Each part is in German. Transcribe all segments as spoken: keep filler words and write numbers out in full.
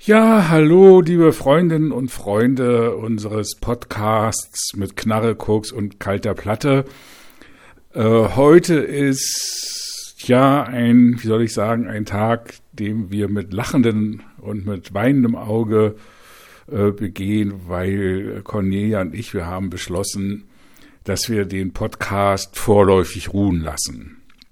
Ja, hallo, liebe Freundinnen und Freunde unseres Podcasts mit Knarre, Koks und kalter Platte. Äh, heute ist ja ein, wie soll ich sagen, ein Tag, den wir mit lachendem und mit weinendem Auge äh, begehen, weil Cornelia und ich, wir haben beschlossen, dass wir den Podcast vorläufig ruhen lassen.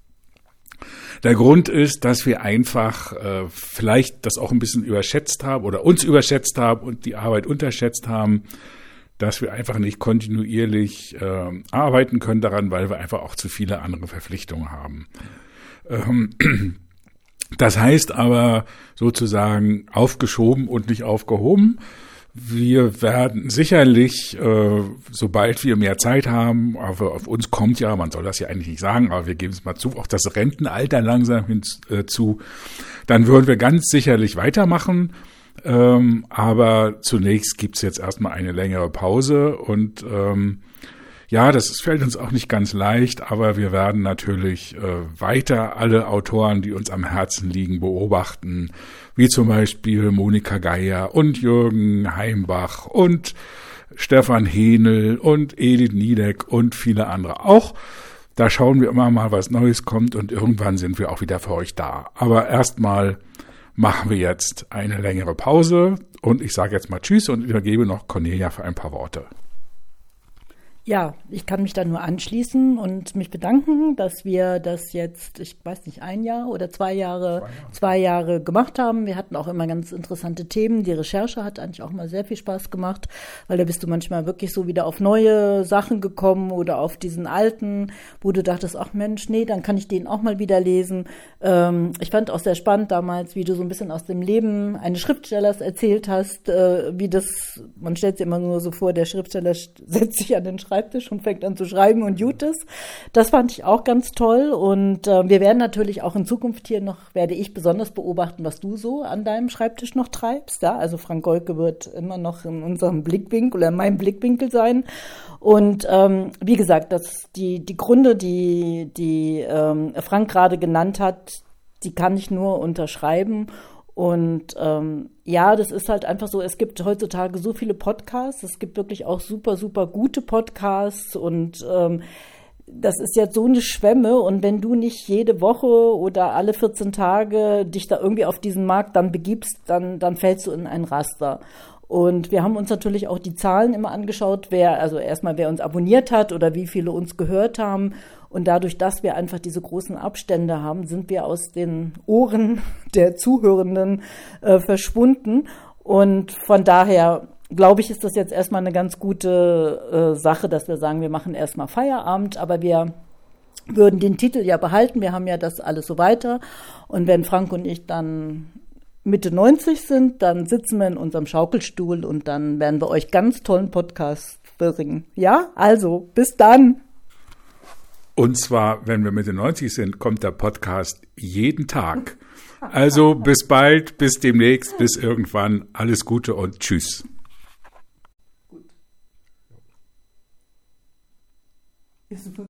Der Grund ist, dass wir einfach äh, vielleicht das auch ein bisschen überschätzt haben oder uns überschätzt haben und die Arbeit unterschätzt haben, dass wir einfach nicht kontinuierlich äh, arbeiten können daran, weil wir einfach auch zu viele andere Verpflichtungen haben. Ähm, das heißt aber sozusagen aufgeschoben und nicht aufgehoben. Wir werden sicherlich, äh, sobald wir mehr Zeit haben, aber auf uns kommt ja, man soll das ja eigentlich nicht sagen, aber wir geben es mal zu, auch das Rentenalter langsam hinzu, dann würden wir ganz sicherlich weitermachen. Ähm, aber zunächst gibt's jetzt erstmal eine längere Pause und ähm, ja, das ist, fällt uns auch nicht ganz leicht, aber wir werden natürlich äh, weiter alle Autoren, die uns am Herzen liegen, beobachten, wie zum Beispiel Monika Geier und Jürgen Heimbach und Stefan Henel und Edith Niedeck und viele andere auch. Da schauen wir immer mal, was Neues kommt und irgendwann sind wir auch wieder für euch da. Aber erstmal machen wir jetzt eine längere Pause und ich sage jetzt mal Tschüss und übergebe noch Cornelia für ein paar Worte. Ja, ich kann mich da nur anschließen und mich bedanken, dass wir das jetzt, ich weiß nicht, ein Jahr oder zwei Jahre, zwei Jahre, zwei Jahre gemacht haben. Wir hatten auch immer ganz interessante Themen. Die Recherche hat eigentlich auch mal sehr viel Spaß gemacht, weil da bist du manchmal wirklich so wieder auf neue Sachen gekommen oder auf diesen alten, wo du dachtest, ach Mensch, nee, dann kann ich den auch mal wieder lesen. Ähm, ich fand auch sehr spannend damals, wie du so ein bisschen aus dem Leben eines Schriftstellers erzählt hast, äh, wie das, man stellt sich immer nur so vor, der Schriftsteller setzt sich an den Schreibtisch und fängt an zu schreiben und gut ist. Das fand ich auch ganz toll und äh, wir werden natürlich auch in Zukunft hier noch, werde ich besonders beobachten, was du so an deinem Schreibtisch noch treibst. Ja? Also Frank Goldke wird immer noch in unserem Blickwinkel oder in meinem Blickwinkel sein. Und ähm, wie gesagt, dass die, die Gründe, die, die ähm, Frank gerade genannt hat, die kann ich nur unterschreiben. Und ähm, ja, das ist halt einfach so, es gibt heutzutage so viele Podcasts, es gibt wirklich auch super, super gute Podcasts und ähm, das ist jetzt so eine Schwemme und wenn du nicht jede Woche oder alle vierzehn Tage dich da irgendwie auf diesen Markt dann begibst, dann, dann fällst du in ein Raster. Und wir haben uns natürlich auch die Zahlen immer angeschaut, wer, also erstmal wer uns abonniert hat oder wie viele uns gehört haben. Und dadurch, dass wir einfach diese großen Abstände haben, sind wir aus den Ohren der Zuhörenden äh, verschwunden. Und von daher, glaube ich, ist das jetzt erstmal eine ganz gute äh, Sache, dass wir sagen, wir machen erstmal Feierabend, aber wir würden den Titel ja behalten. Wir haben ja das alles so weiter. Und wenn Frank und ich dann Mitte neunzig sind, dann sitzen wir in unserem Schaukelstuhl und dann werden wir euch ganz tollen Podcast bringen. Ja, also bis dann. Und zwar, wenn wir Mitte neunzig sind, kommt der Podcast jeden Tag. Also bis bald, bis demnächst, bis irgendwann. Alles Gute und tschüss. Gut.